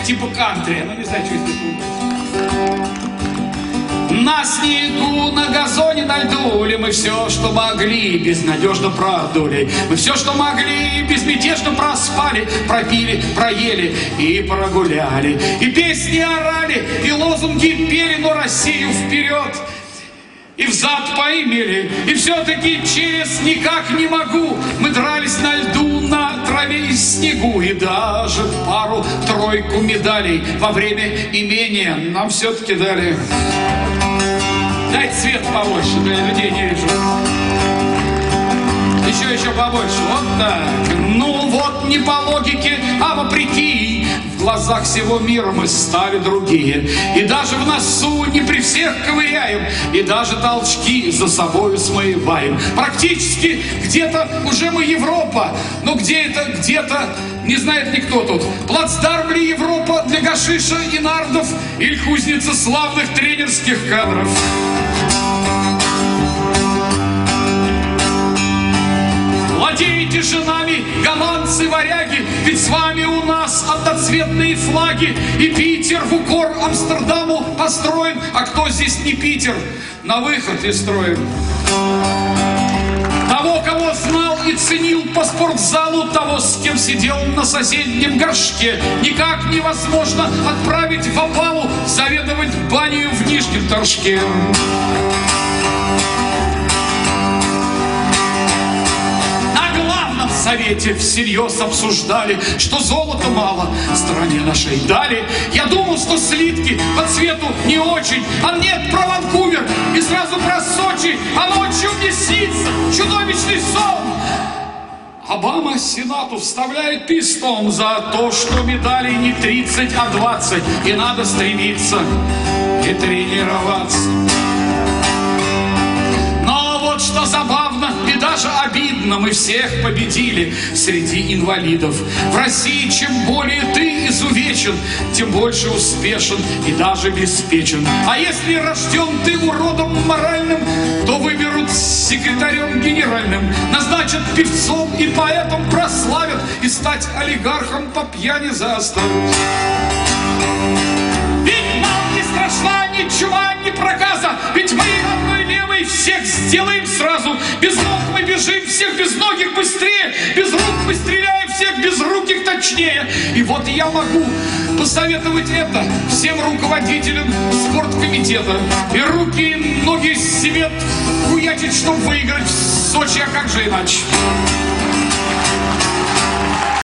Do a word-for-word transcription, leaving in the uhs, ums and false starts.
типа кантри. Ну, не знаю, что это было. На снегу, на газоне, на льду ли мы все, что могли, безнадежно продули. Мы все, что могли, безмятежно проспали, пропили, проели и прогуляли. И песни орали, и лозунги пели, но Россию вперед и взад поимели. И все-таки через никак не могу. Мы дрались на льду, на траве и снегу. И даже пару-тройку медалей во время имения нам все-таки дали. Дайте свет побольше, для людей не вижу. Еще, еще побольше. Вот так. Ну вот не по логике, а вопреки. В глазах всего мира мы стали другие. И даже в носу не при всех ковыряем. И даже толчки за собою смоеваем. Практически где-то уже мы Европа. Но где это, где-то не знает никто тут. Плацдарм ли Европа для гашиша и нардов? Или кузница славных тренерских кадров? Владеете же нами, голландцы, варяги, ведь с вами у нас одноцветные флаги. И Питер в укор Амстердаму построен, а кто здесь не Питер, на выход и строим. Того, кого знал и ценил по спортзалу, того, с кем сидел на соседнем горшке, никак невозможно отправить в опалу заведовать баню в Нижнем Торжке. В совете всерьез обсуждали, что золота мало стране нашей дали. Я думал, что слитки по цвету не очень, а нет, про Ванкувер и сразу про Сочи, а ночью мне снится чудовищный сон. Обама Сенату вставляет пистон за то, что медалей не тридцать, а двадцать, и надо стремиться и тренироваться. Вот что забавно и даже обидно, мы всех победили среди инвалидов. В России чем более ты изувечен, тем больше успешен и даже обеспечен. А если рожден ты уродом моральным, то выберут секретарем генеральным, назначат певцом и поэтом прославят, и стать олигархом по пьяни заставят. Ведь нам не страшна ни чума, ни проказа, ведь мы одной левой всех сделаем сразу. Без ног мы бежим, всех безногих быстрее, без рук мы стреляем, всех безруких точнее. И вот я могу посоветовать это всем руководителям спорткомитета. И руки, и ноги себе хуячить, чтобы выиграть в Сочи, а как же иначе?